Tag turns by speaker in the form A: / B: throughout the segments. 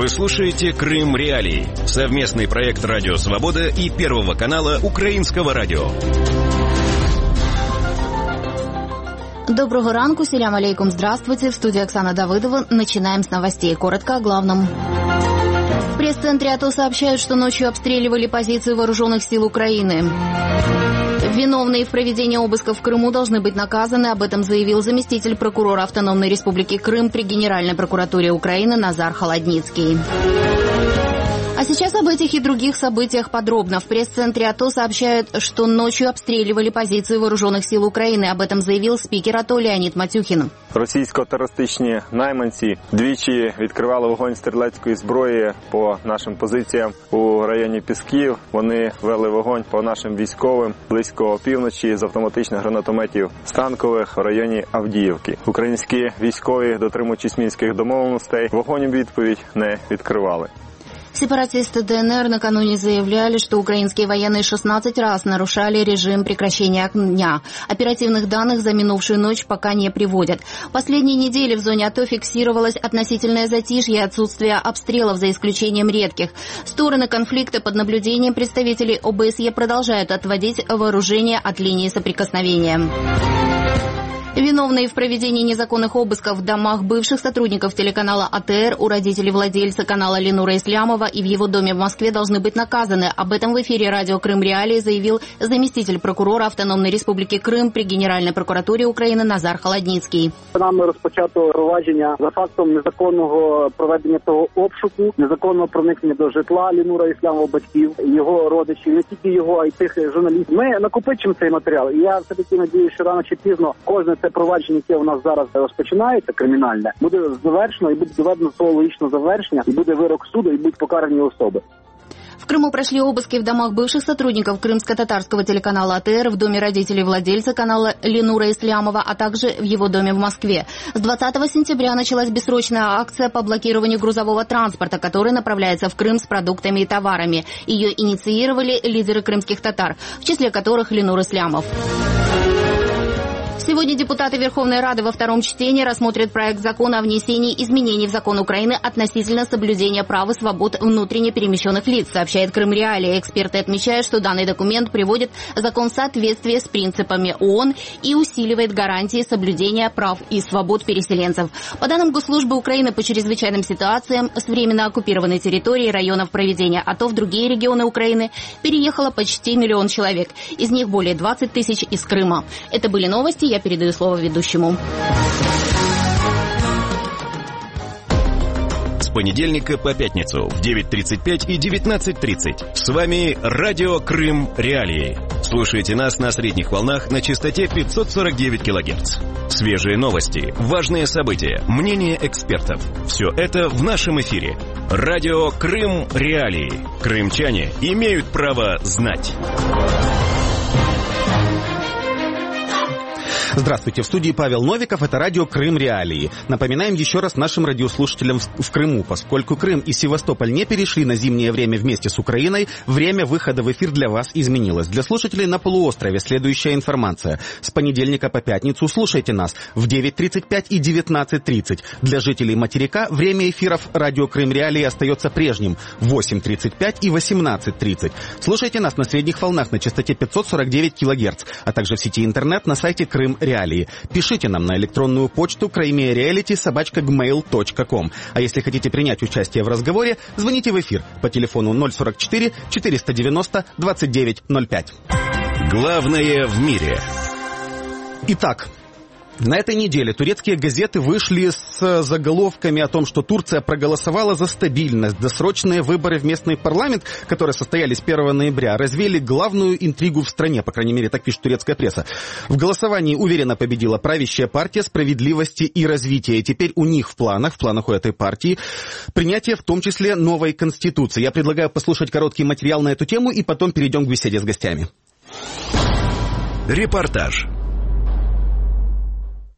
A: Вы слушаете «Крым Реалии» — совместный проект «Радио Свобода» и Первого канала Украинского радио.
B: Доброго ранку, селям алейкум, здравствуйте. В студии Оксана Давыдова. Начинаем с новостей. Коротко о главном. В пресс-центре АТО сообщают, что ночью обстреливали позиции вооруженных сил Украины. Виновные в проведении обысков в Крыму должны быть наказаны. Об этом заявил заместитель прокурора Автономной Республики Крым при Генеральной прокуратуре Украины Назар Холодницкий. А сейчас об этих и других событиях подробно. В пресс-центре АТО сообщают, что ночью обстрілювали позиції вооружених сил України. Об этом заявив спікер АТО Леонід Матюхін.
C: Російсько-терористичні найманці двічі відкривали вогонь стрілецької зброї по нашим позиціям у районі Пісків. Вони вели вогонь по нашим військовим близько опівночі з автоматичних гранатометів станкових в районі Авдіївки. Українські військові, дотримуючись мінських домовленостей, вогонь у відповідь не відкривали.
B: Сепаратисты ДНР накануне заявляли, что украинские военные 16 раз нарушали режим прекращения огня. Оперативных данных за минувшую ночь пока не приводят. В последние недели в зоне АТО фиксировалось относительное затишье и отсутствие обстрелов, за исключением редких. Стороны конфликта под наблюдением представителей ОБСЕ продолжают отводить вооружение от линии соприкосновения. Виновные в проведении незаконных обысков в домах бывших сотрудников телеканала АТР, у родителей владельца канала Ленура Ислямова и в его доме в Москве должны быть наказаны. Об этом в эфире радио «Крым Реалии» заявил заместитель прокурора Автономной Республики Крым при Генеральной прокуратуре України Назар Холодницький.
D: Нами розпочато провадження за фактом незаконного проведення того обшуку, незаконного проникнення до житла Ленура Ислямова, батьків, його родичів, не тільки його, а й тих журналістів. Ми накопичимо цей матеріал. І я все-таки надіюся, що рано чи пізно кожне це провадження, яке у нас зараз розпочинається, кримінальне, буде завершено і буде доведено до свого логічного завершення, і буде вирок суду, і будуть покарані особи.
B: В Крыму прошли обыски в домах бывших сотрудников крымско-татарского телеканала АТР, в доме родителей владельца канала Ленура Ислямова, а также в его доме в Москве. С 20 сентября началась бессрочная акция по блокированию грузового транспорта, который направляется в Крым с продуктами и товарами. Ее инициировали лидеры крымских татар, в числе которых Ленур Ислямов. Сегодня депутаты Верховной Рады во втором чтении рассмотрят проект закона о внесении изменений в закон Украины относительно соблюдения прав и свобод внутренне перемещенных лиц, сообщает Крым Реалии. Эксперты отмечают, что данный документ приводит закон в соответствие с принципами ООН и усиливает гарантии соблюдения прав и свобод переселенцев. По данным Госслужбы Украины по чрезвычайным ситуациям, с временно оккупированной территории районов проведения АТО в другие регионы Украины переехало почти 1 миллион человек. Из них более 20 тысяч из Крыма. Это были новости. Я передаю слово ведущему.
A: С понедельника по пятницу в 9:35 и 19:30. С вами радио «Крым Реалии». Слушайте нас на средних волнах на частоте 549 кГц. Свежие новости, важные события, мнения экспертов. Все это в нашем эфире. Радио «Крым Реалии». Крымчане имеют право знать.
E: Здравствуйте, в студии Павел Новиков, это радио «Крым Реалии». Напоминаем еще раз нашим радиослушателям в Крыму, поскольку Крым и Севастополь не перешли на зимнее время вместе с Украиной, время выхода в эфир для вас изменилось. Для слушателей на полуострове следующая информация. С понедельника по пятницу слушайте нас в 9:35 и 19:30. Для жителей материка время эфиров радио «Крым Реалии» остается прежним в 8:35 и 18:30. Слушайте нас на средних волнах на частоте 549 кГц, а также в сети интернет на сайте Крым Реалии. Пишите нам на электронную почту krymreality@gmail.com. А если хотите принять участие в разговоре, звоните в эфир по телефону 044 490 2905.
A: Главное в мире.
E: Итак, на этой неделе турецкие газеты вышли с заголовками о том, что Турция проголосовала за стабильность. Досрочные выборы в местный парламент, которые состоялись 1 ноября, развеяли главную интригу в стране, по крайней мере, так пишет турецкая пресса. В голосовании уверенно победила правящая партия «Справедливости и развития». И теперь у них в планах у этой партии, принятие в том числе новой конституции. Я предлагаю послушать короткий материал на эту тему и потом перейдем к беседе с гостями.
A: Репортаж.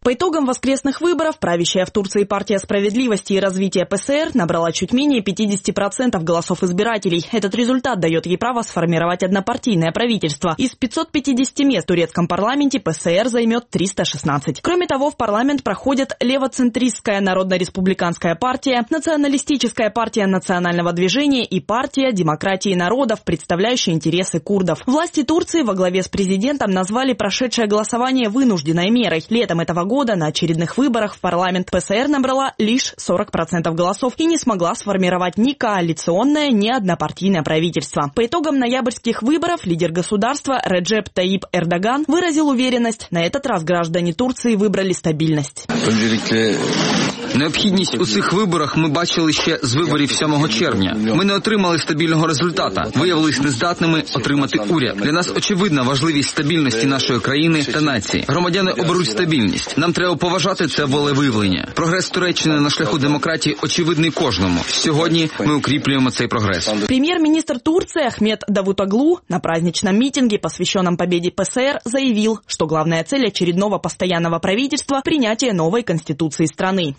F: По итогам воскресных выборов правящая в Турции партия справедливости и развития ПСР набрала чуть менее 50% голосов избирателей. Этот результат дает ей право сформировать однопартийное правительство. Из 550 мест в турецком парламенте ПСР займет 316. Кроме того, в парламент проходят левоцентристская Народно-республиканская партия, националистическая партия национального движения и партия демократии народов, представляющая интересы курдов. Власти Турции во главе с президентом назвали прошедшее голосование вынужденной мерой. Летом этого года на очередных выборах в парламент ПСР набрала лишь 40% голосов и не смогла сформировать ни коалиционное, ни однопартийное правительство. По итогам ноябрьских выборов лидер государства Реджеп Таyyip Эрдоган выразил уверенность, на этот раз граждане Турции вибрали стабільність.
G: Необхідність у цих виборах ми бачили ще з виборів 7 червня. Ми не отримали стабільного результата, виявились нездатними отримати уряд. Для нас очевидна важливість стабільності нашої країни та нації. Громадяни оберуть стабільність. Нам треба поважати це волевиявлення. Прогрес Туреччини на шляху демократії очевидний кожному. Сьогодні ми укріплюємо цей прогрес.
F: Премьер-министр Турции Ахмед Давутоглу на праздничном митинге, посвященном победе ПСР, заявил, что главная цель очередного постоянного правительства – принятие новой конституции страны.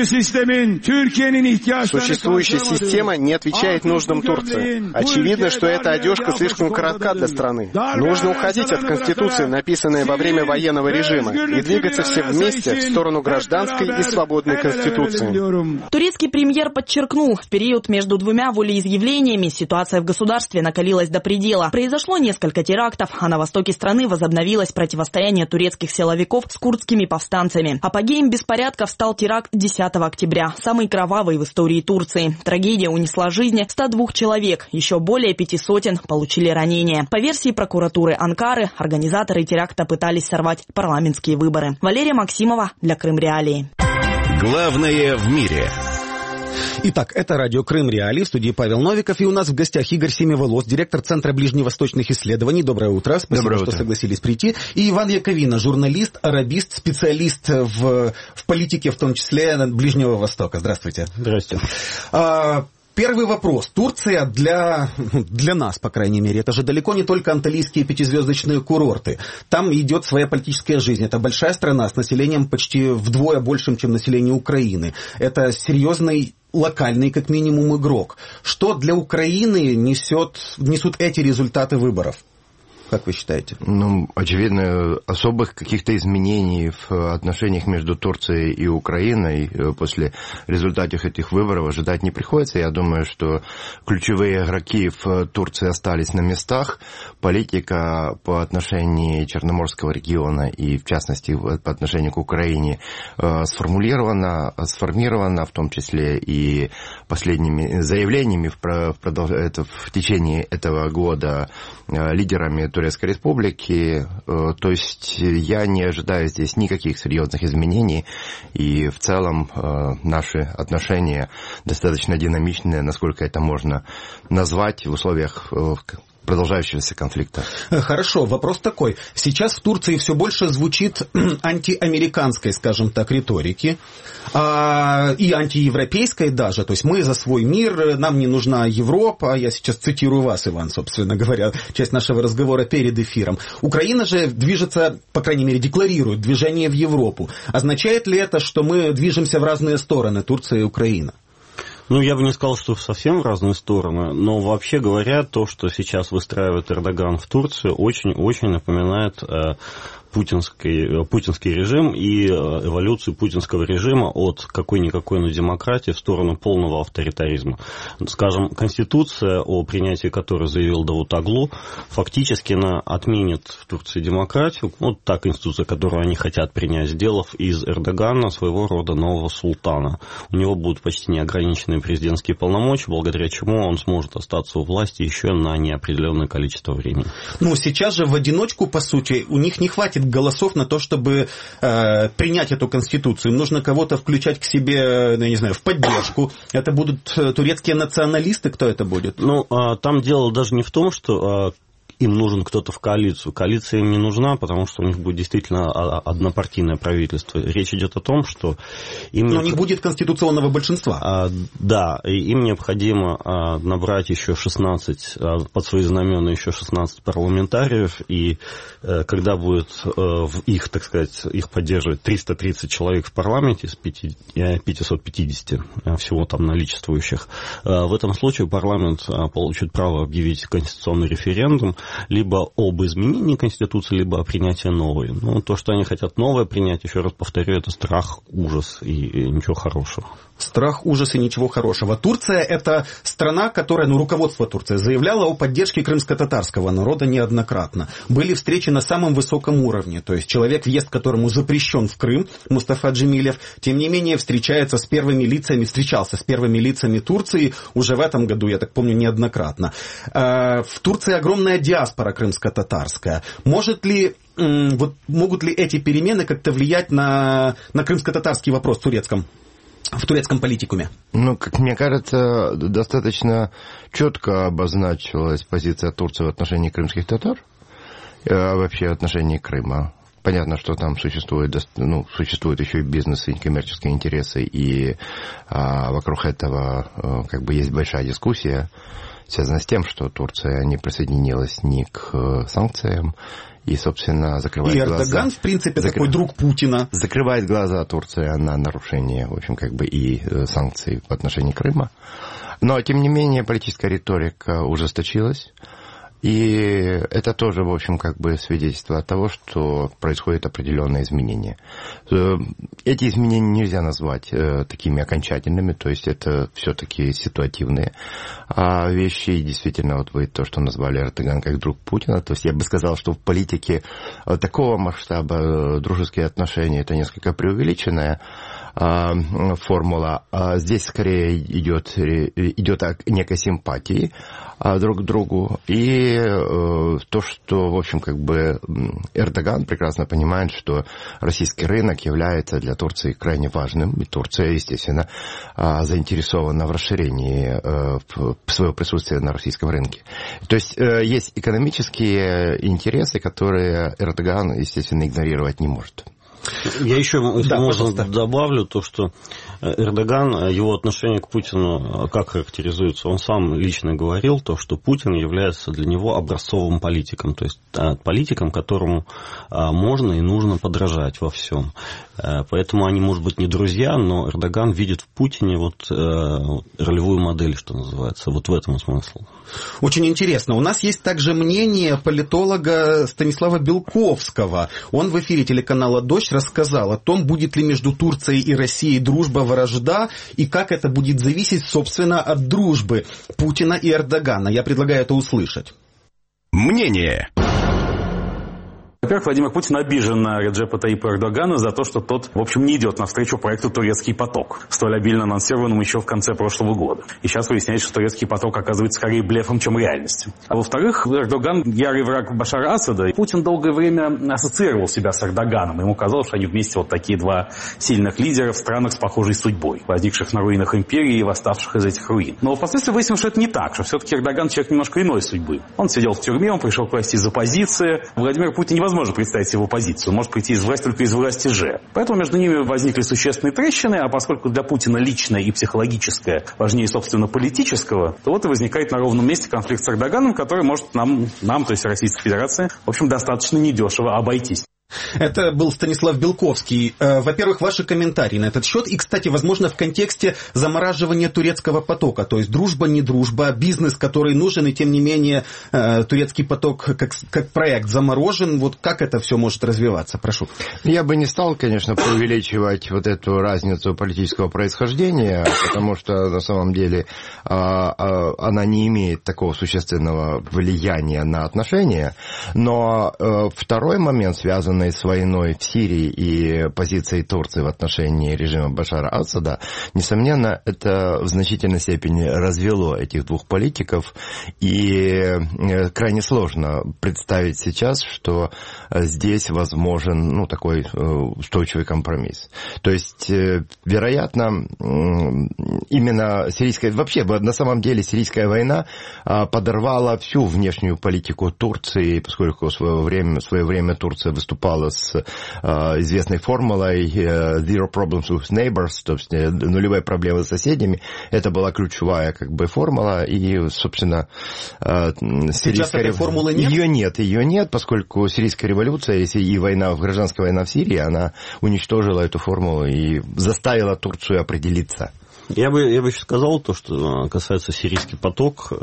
H: Существующая система не отвечает нуждам Турции. Очевидно, что эта одежка слишком коротка для страны. Нужно уходить от конституции, написанной во время военного режима, и двигаться все вместе в сторону гражданской и свободной конституции.
F: Турецкий премьер подчеркнул, в период между двумя волеизъявлениями ситуация в государстве накалилась до предела. Произошло несколько терактов, а на востоке страны возобновилось противостояние турецких силовиков с курдскими повстанцами. Апогеем беспорядков стал теракт 10 октября, самый кровавый в истории Турции. Трагедия унесла жизни 102 человек, еще более 500 получили ранения. По версии прокуратуры Анкары, организаторы теракта пытались сорвать парламентские выборы. Валерия Максимова для Крым Реалии.
A: Главное в мире.
E: Итак, это радио Крым Реалии, в студии Павел Новиков, и у нас в гостях Игорь Семиволос, директор Центра ближневосточных исследований. Доброе утро, спасибо, что согласились прийти. И Иван Яковина, журналист, арабист, специалист в политике, в том числе Ближнего Востока. Здравствуйте.
I: Здравствуйте.
E: Первый вопрос. Турция для нас, по крайней мере, это же далеко не только анталийские пятизвездочные курорты. Там идет своя политическая жизнь. Это большая страна с населением почти вдвое большим, чем население Украины. Это серьезный локальный, как минимум, игрок. Что для Украины несут эти результаты выборов? Как вы считаете?
I: Очевидно, особых каких-то изменений в отношениях между Турцией и Украиной после результатов этих выборов ожидать не приходится. Я думаю, что ключевые игроки в Турции остались на местах. Политика по отношению Черноморского региона и, в частности, по отношению к Украине сформирована, в том числе и последними заявлениями в течение этого года лидерами Турецкой Республики. То есть я не ожидаю здесь никаких серьезных изменений, и в целом наши отношения достаточно динамичные, насколько это можно назвать в условиях продолжающегося конфликта.
E: Хорошо, вопрос такой. Сейчас в Турции все больше звучит антиамериканской, скажем так, риторики, и антиевропейской даже. То есть мы за свой мир, нам не нужна Европа. Я сейчас цитирую вас, Иван, собственно говоря, часть нашего разговора перед эфиром. Украина же движется, по крайней мере, декларирует движение в Европу. Означает ли это, что мы движемся в разные стороны, Турция и Украина?
J: Я бы не сказал, что совсем в разные стороны, но вообще говоря, то, что сейчас выстраивает Эрдоган в Турцию, очень-очень напоминает путинский режим и эволюцию путинского режима от какой-никакой, но демократии в сторону полного авторитаризма. Скажем, Конституция, о принятии которой заявил Давутоглу, фактически она отменит в Турции демократию. Вот та конституция, которую они хотят принять, сделав из Эрдогана своего рода нового султана. У него будут почти неограниченные президентские полномочия, благодаря чему он сможет остаться у власти еще на неопределенное количество времени.
E: Сейчас же в одиночку, по сути, у них не хватит голосов на то, чтобы принять эту конституцию. Им нужно кого-то включать к себе, я не знаю, в поддержку. Это будут турецкие националисты, кто это будет?
J: Там дело даже не в том, что им нужен кто-то в коалицию. Коалиция им не нужна, потому что у них будет действительно однопартийное правительство. Речь идет о том, что им...
E: Но не будет конституционного большинства.
J: Да, и им необходимо набрать еще 16, под свои знамена еще 16 парламентариев, и когда будет в их, так сказать, их поддерживать 330 человек в парламенте из 550 всего там наличествующих, в этом случае парламент получит право объявить конституционный референдум либо об изменении Конституции, либо о принятии новой. Но то, что они хотят новое принять, еще раз повторю, это страх, ужас и ничего хорошего.
E: Страх, ужас и ничего хорошего. Турция – это страна, которая, руководство Турции заявляло о поддержке крымско-татарского народа неоднократно. Были встречи на самом высоком уровне, то есть человек, въезд которому запрещен в Крым, Мустафа Джемилев, тем не менее встречался с первыми лицами Турции уже в этом году, я так помню, неоднократно. В Турции огромная диаспора крымско-татарская. Могут ли эти перемены как-то влиять на крымско-татарский вопрос в турецком политикуме?
I: Как мне кажется, достаточно четко обозначилась позиция Турции в отношении крымских татар, вообще в отношении Крыма. Понятно, что там существуют еще и бизнес, и коммерческие интересы, и вокруг этого есть большая дискуссия, связанная с тем, что Турция не присоединилась ни к санкциям, и, собственно, закрывает глаза.
E: И Эрдоган, в принципе, такой друг Путина.
I: Закрывает глаза Турция на нарушение, в общем, и санкций в отношении Крыма. Но, тем не менее, политическая риторика ужесточилась. И это тоже, в общем, свидетельство того, что происходят определенные изменения. Эти изменения нельзя назвать такими окончательными, то есть это все-таки ситуативные вещи. И действительно, вы то, что назвали Эрдоган как друг Путина, то есть я бы сказал, что в политике такого масштаба дружеские отношения это несколько преувеличенная формула. Здесь скорее идет о некой симпатии друг к другу. И то, что, в общем, Эрдоган прекрасно понимает, что российский рынок является для Турции крайне важным. И Турция, естественно, заинтересована в расширении своего присутствия на российском рынке. То есть есть экономические интересы, которые Эрдоган, естественно, игнорировать не может.
J: Я еще, если можно, добавлю то, что Эрдоган, его отношение к Путину как характеризуется? Он сам лично говорил то, что Путин является для него образцовым политиком, то есть политиком, которому можно и нужно подражать во всем. Поэтому они, может быть, не друзья, но Эрдоган видит в Путине ролевую модель, что называется. В этом смысл.
E: Очень интересно. У нас есть также мнение политолога Станислава Белковского. Он в эфире телеканала «Дождь» рассказал о том, будет ли между Турцией и Россией дружба, вражда, и как это будет зависеть, собственно, от дружбы Путина и Эрдогана. Я предлагаю это услышать.
A: Мнение.
K: Во-первых, Владимир Путин обижен на Реджепа Таyyипа Эрдогана за то, что тот, в общем, не идет навстречу проекту «Турецкий поток», столь обильно анонсированному еще в конце прошлого года. И сейчас выясняется, что «Турецкий поток» оказывается скорее блефом, чем реальностью. А во-вторых, Эрдоган ярый враг Башара Асада, и Путин долгое время ассоциировал себя с Эрдоганом. Ему казалось, что они вместе такие два сильных лидера в странах с похожей судьбой, возникших на руинах империи и восставших из этих руин. Но впоследствии выяснилось, что это не так, что все-таки Эрдоган человек немножко иной судьбы. Он сидел в тюрьме, он пришел к власти из оппозиции. Владимир Путин невозможно представить его позицию. Он может прийти из власти только из власти же. Поэтому между ними возникли существенные трещины, а поскольку для Путина личное и психологическое важнее, собственно, политического, то и возникает на ровном месте конфликт с Эрдоганом, который может нам, то есть Российской Федерации, в общем, достаточно недешево обойтись.
E: Это был Станислав Белковский. Во-первых, ваши комментарии на этот счет. И, кстати, возможно, в контексте замораживания турецкого потока. То есть дружба, не дружба, бизнес, который нужен, и тем не менее турецкий поток как проект заморожен. Как это все может развиваться? Прошу.
I: Я бы не стал, конечно, преувеличивать эту разницу политического происхождения, потому что на самом деле она не имеет такого существенного влияния на отношения. Но второй момент, связанный связанной с войной в Сирии и позицией Турции в отношении режима Башара Асада, несомненно, это в значительной степени развело этих двух политиков, и крайне сложно представить сейчас, что здесь возможен такой устойчивый компромисс. То есть, вероятно, именно вообще, на самом деле, сирийская война подорвала всю внешнюю политику Турции, поскольку в свое время Турция выступала с известной формулой «zero problems with neighbors», то есть нулевые проблемы с соседями. Это была ключевая формула, и, собственно,
E: сейчас этой формулы нет?
I: Ее нет, поскольку сирийская революция и гражданская война в Сирии, она уничтожила эту формулу и заставила Турцию определиться.
J: Я бы еще сказал то, что касается сирийский поток,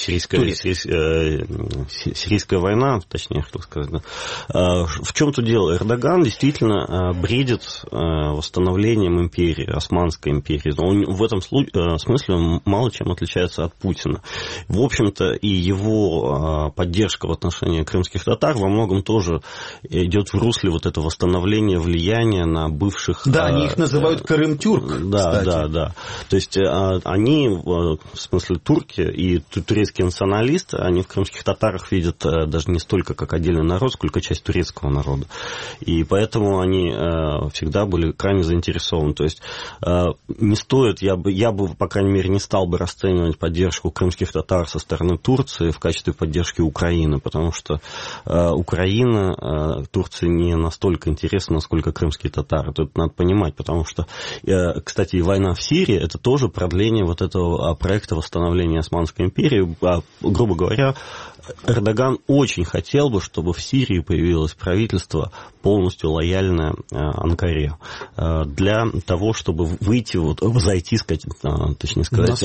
J: сирийская война, точнее, хотел сказать, да. В чем тут дело? Эрдоган действительно бредит восстановлением империи, Османской империи. Он в этом смысле он мало чем отличается от Путина. В общем-то, и его поддержка в отношении крымских татар во многом тоже идет в русле вот этого восстановления влияния на бывших...
E: Да, они их называют Крым-Тюрк,
J: Да. То есть они, в смысле турки и турецкие националисты, они в крымских татарах видят даже не столько как отдельный народ, сколько часть турецкого народа. И поэтому они всегда были крайне заинтересованы. То есть не стоит, я бы, по крайней мере, не стал бы расценивать поддержку крымских татар со стороны Турции в качестве поддержки Украины, потому что Украина Турции не настолько интересна, насколько крымские татары. Это надо понимать, потому что, кстати, и война в Сирии, это тоже продление вот этого проекта восстановления Османской империи. Грубо говоря, Эрдоган очень хотел бы, чтобы в Сирии появилось правительство полностью лояльное Анкаре, для того, чтобы выйти, зайти, точнее сказать,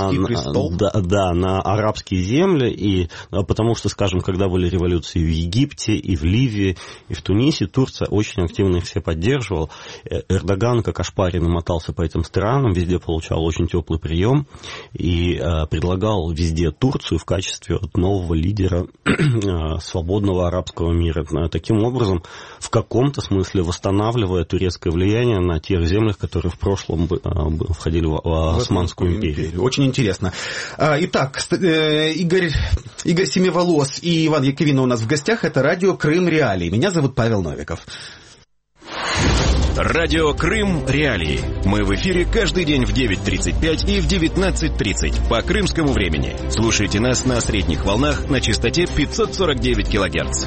J: на арабские земли, и потому что, скажем, когда были революции в Египте, и в Ливии, и в Тунисе, Турция очень активно их все поддерживала. Эрдоган, как ошпаренный, мотался по этим странам, везде получал очень теплый прием, и предлагал везде Турцию в качестве нового лидера свободного арабского мира. Таким образом, в каком-то смысле восстанавливая турецкое влияние на тех землях, которые в прошлом входили в Османскую империю.
E: Очень интересно. Итак, Игорь Семиволос и Иван Яковина у нас в гостях. Это радио «Крым Реалии». Меня зовут Павел Новиков.
A: Радио «Крым Реалии». Мы в эфире каждый день в 9:35 и в 19:30 по крымскому времени. Слушайте нас на средних волнах на частоте 549 килогерц.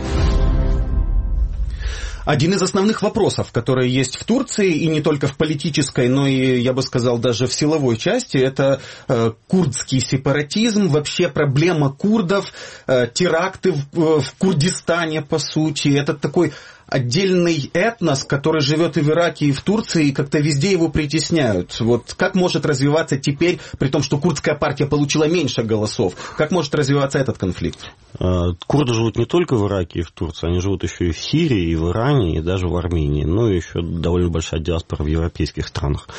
E: Один из основных вопросов, которые есть в Турции, и не только в политической, но и, я бы сказал, даже в силовой части, это курдский сепаратизм, вообще проблема курдов, теракты в Курдистане, по сути. Это такой отдельный этнос, который живет и в Ираке, и в Турции, и как-то везде его притесняют. Вот как может развиваться теперь, при том, что курдская партия получила меньше голосов, как может развиваться этот конфликт?
J: Курды живут не только в Ираке и в Турции, они живут еще и в Сирии, и в Иране, и даже в Армении. Ну, и еще довольно большая диаспора в европейских странах.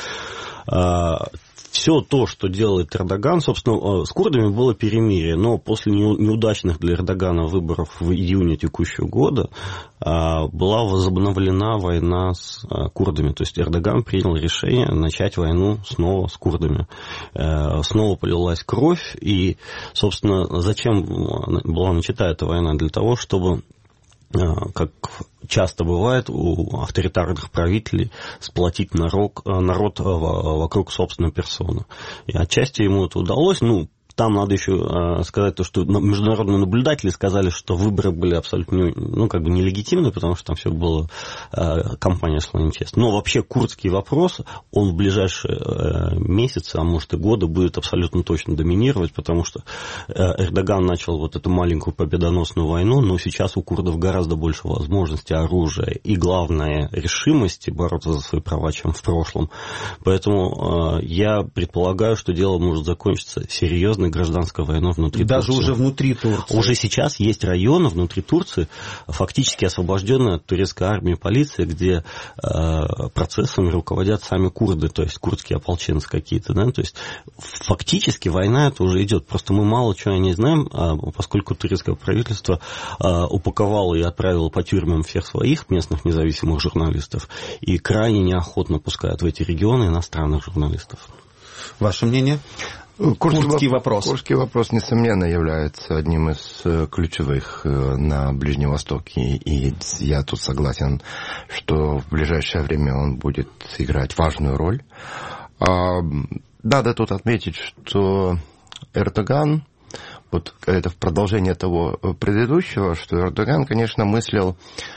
J: Все то, что делает Эрдоган, собственно, с курдами было перемирие, но после неудачных для Эрдогана выборов в июне текущего года была возобновлена война с курдами. То есть Эрдоган принял решение начать войну снова с курдами. Снова полилась кровь, и, собственно, зачем была начата эта война? Для того, чтобы, как часто бывает у авторитарных правителей, сплотить народ вокруг собственной персоны. И отчасти ему это удалось. Там надо еще сказать то, что международные наблюдатели сказали, что выборы были абсолютно нелегитимны, потому что там все было, кампания шла нечестно. Но вообще курдский вопрос, он в ближайшие месяцы, а может и годы, будет абсолютно точно доминировать, потому что Эрдоган начал вот эту маленькую победоносную войну, но сейчас у курдов гораздо больше возможностей, оружия и, главное, решимости бороться за свои права, чем в прошлом. Поэтому я предполагаю, что дело может закончиться серьезной и гражданской войной внутри
E: Даже
J: Турции.
E: уже внутри Турции.
J: Уже сейчас есть районы внутри Турции, фактически освобожденные от турецкой армии и полиции, где процессами руководят сами курды, то есть курдские ополченцы какие-то. Да? То есть фактически война это уже идет. Просто мы мало чего о ней знаем, поскольку турецкое правительство упаковало и отправило по тюрьмам всех своих местных независимых журналистов и крайне неохотно пускают в эти регионы иностранных журналистов.
E: Ваше мнение? Курдский вопрос.
I: Курдский вопрос, несомненно, является одним из ключевых на Ближнем Востоке. И я тут согласен, что в ближайшее время он будет играть важную роль. Надо тут отметить, что Эрдоган, вот это в продолжение того предыдущего, что Эрдоган, конечно, мыслил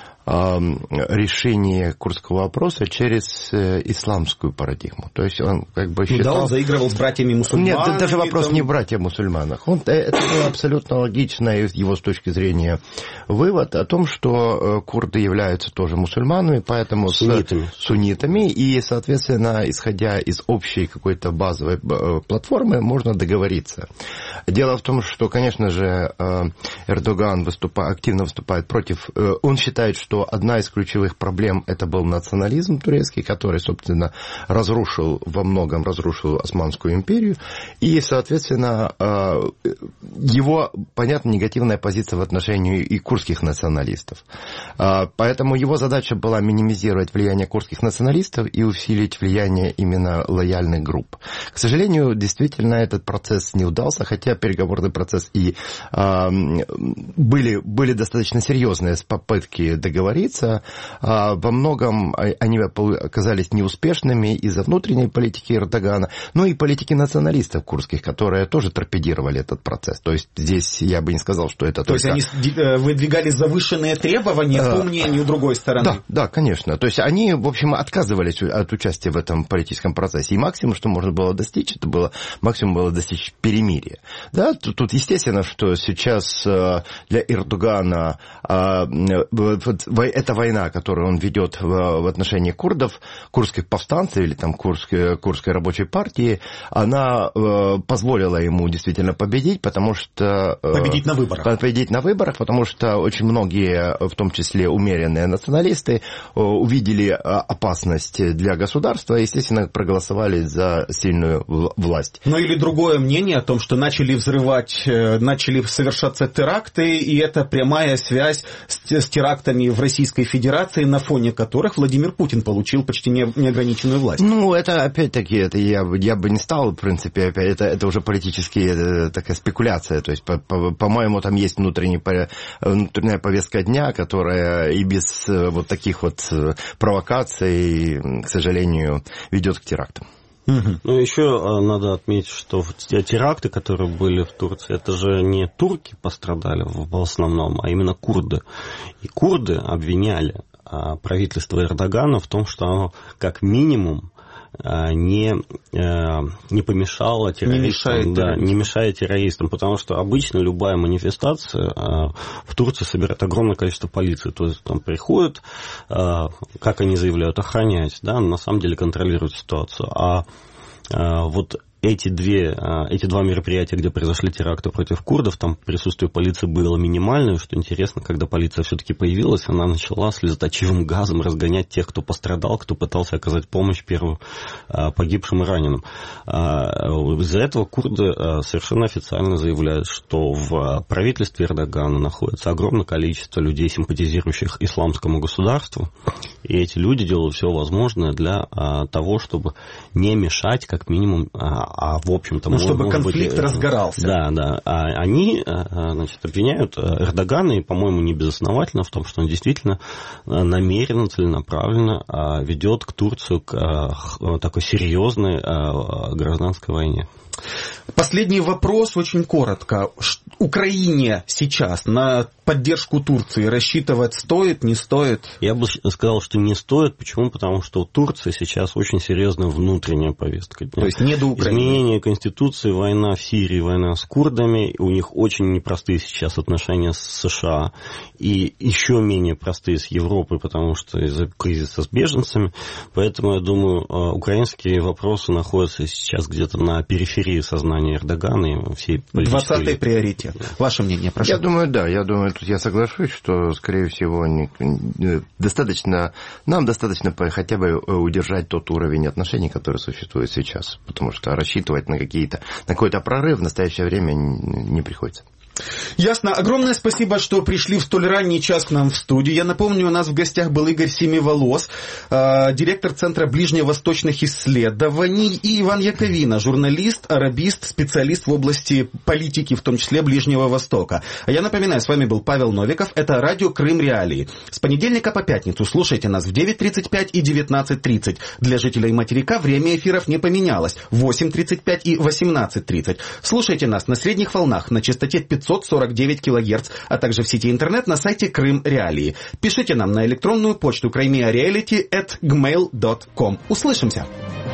I: решение курдского вопроса через исламскую парадигму. То есть он как бы считал...
E: Да, он заигрывал с братьями-мусульманами.
I: Нет, даже вопрос не в братьях-мусульманах. Это был абсолютно логичный, его с точки зрения, вывод о том, что курды являются тоже мусульманами, поэтому суннитами, и, соответственно, исходя из общей какой-то базовой платформы, можно договориться. Дело в том, что, конечно же, Эрдоган активно выступает против... Он считает, что одна из ключевых проблем это был национализм турецкий, который, собственно, во многом разрушил Османскую империю, и, соответственно, его, понятно, негативная позиция в отношении и курдских националистов. Поэтому его задача была минимизировать влияние курдских националистов и усилить влияние именно лояльных групп. К сожалению, действительно, этот процесс не удался, хотя переговорный процесс и были достаточно серьезные попытки договориться. Во многом они оказались неуспешными из-за внутренней политики Эрдогана, но и политики националистов курдских, которые тоже торпедировали этот процесс. То есть здесь я бы не сказал, что это
E: То есть они выдвигали завышенные требования по мнению другой стороны?
I: Да, конечно. То есть они, в общем, отказывались от участия в этом политическом процессе. И максимум, что можно было достичь, максимум было достичь перемирия. Да? Тут естественно, что сейчас для Эрдогана эта война, которую он ведет в отношении курдов, курдских повстанцев или там курдской рабочей партии, она позволила ему действительно победить, потому что...
E: Победить на выборах,
I: потому что очень многие, в том числе умеренные националисты, увидели опасность для государства и, естественно, проголосовали за сильную власть.
E: Ну или другое мнение о том, что начали совершаться теракты, и это прямая связь с терактами в Российской Федерации, на фоне которых Владимир Путин получил почти неограниченную власть.
I: Ну, это опять-таки, я бы не стал, в принципе, это уже политическая такая спекуляция. То есть, по-моему, там есть внутренняя повестка дня, которая и без вот таких вот провокаций, к сожалению, ведет к терактам.
J: Ну, еще надо отметить, что те теракты, которые были в Турции, это же не турки пострадали в основном, а именно курды. И курды обвиняли правительство Эрдогана в том, что оно как минимум не помешало террористам. Не мешает террористам, потому что обычно любая манифестация в Турции собирает огромное количество полиции. То есть там приходят, как они заявляют, охранять, да, но на самом деле контролируют ситуацию. А вот эти два мероприятия, где произошли теракты против курдов, там присутствие полиции было минимальное. Что интересно, когда полиция все-таки появилась, она начала слезоточивым газом разгонять тех, кто пострадал, кто пытался оказать помощь первым погибшим и раненым. Из-за этого курды совершенно официально заявляют, что в правительстве Эрдогана находится огромное количество людей, симпатизирующих исламскому государству, и эти люди делают все возможное для того, не мешать, как минимум, в общем-то...
E: чтобы конфликт разгорался.
J: Да. Они, обвиняют Эрдогана, и, по-моему, не безосновательно, в том, что он действительно намеренно, целенаправленно ведет к Турцию к такой серьезной гражданской войне.
E: Последний вопрос, очень коротко. Украине сейчас на поддержку Турции рассчитывать стоит, не стоит?
J: Я бы сказал, что не стоит. Почему? Потому что у Турции сейчас очень серьезная внутренняя повестка дня.
E: То есть не до Украины.
J: Изменение Конституции, война в Сирии, война с курдами. У них очень непростые сейчас отношения с США. И еще менее простые с Европой, потому что из-за кризиса с беженцами. Поэтому, я думаю, украинские вопросы находятся сейчас где-то на периферии сознания изгнания Эрдогана и всей политической...
E: 20-й приоритет. Ваше мнение, прошу.
I: Я думаю, да. Тут я соглашусь, что, скорее всего, нам достаточно хотя бы удержать тот уровень отношений, который существует сейчас. Потому что рассчитывать на какой-то прорыв в настоящее время не приходится.
E: Ясно. Огромное спасибо, что пришли в столь ранний час к нам в студию. Я напомню, у нас в гостях был Игорь Семиволос, директор Центра ближневосточных исследований, и Иван Яковина, журналист, арабист, специалист в области политики, в том числе Ближнего Востока. А я напоминаю, с вами был Павел Новиков. Это радио Крым Реалии. С понедельника по пятницу слушайте нас в 9:35 и 19:30. Для жителей материка время эфиров не поменялось. 8:35 и 18:30. Слушайте нас на средних волнах на частоте 549 кГц, а также в сети интернет на сайте Крым Реалии. Пишите нам на электронную почту crimeareality@gmail.com. Услышимся!